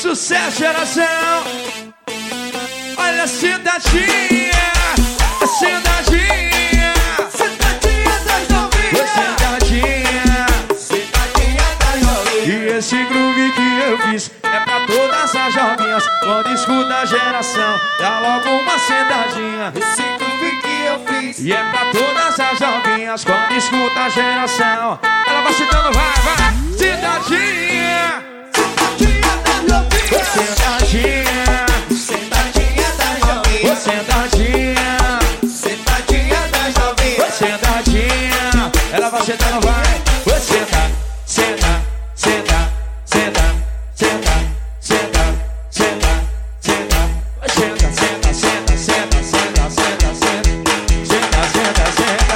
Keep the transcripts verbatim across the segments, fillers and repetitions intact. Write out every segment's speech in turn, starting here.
Sucesso, geração. Olha a sentadinha, a sentadinha, Sentadinha das novinhas, sentadinha. sentadinha das novinhas. E esse groove que eu fiz é pra todas as joguinhas. Quando escuta a geração, dá logo uma sentadinha. Esse groove que eu fiz E é pra todas as joguinhas. Quando escuta a geração, ela vai citando, vai, vai. Sentadinha, Sentadinha das novinhas, sentadinha, sentadinha das novinhas, sentadinha, sentadinha das novinhas. sentadinha. Ela vai sentando, vai. Vai senta, senta, senta, senta, senta, senta, senta, senta. Vai senta, senta, senta, senta, senta, senta, senta, senta, senta, senta.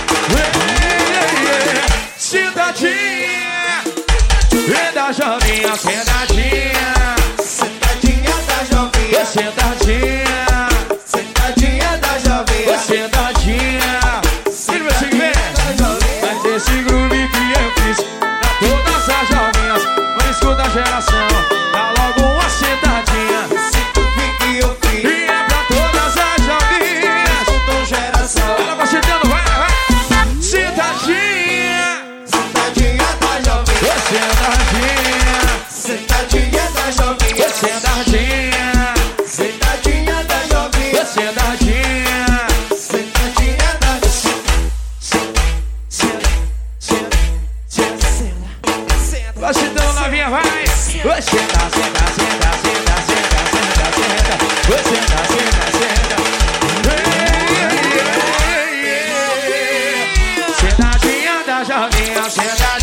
Sentadinha, vem da jovinha, sentadinha, Sentadinha das novinhas, sentadinha, sentadinha das novinhas, sentadinha. Ele vai seguir. das novinhas. Mas esse groove que eu fiz pra todas as jovinhas. Quando escuta a geração, dá logo uma sentadinha. Esse groove que eu fiz E é pra todas as jovinhas. com geração. Ela vai sentando, vai, vai. Sentadinha, Sentadinha das novinhas, sentadinha, sentadinha das novinhas, sentadinha, sentadinha das novinhas, sentadinha. sentadinha das Vai sentando, novinha, vai. Vai senta, senta, senta, senta, senta, senta, senta. Vai senta, senta, senta. Ei, ei, ei, ei. Sentadinha da jovinha, senta.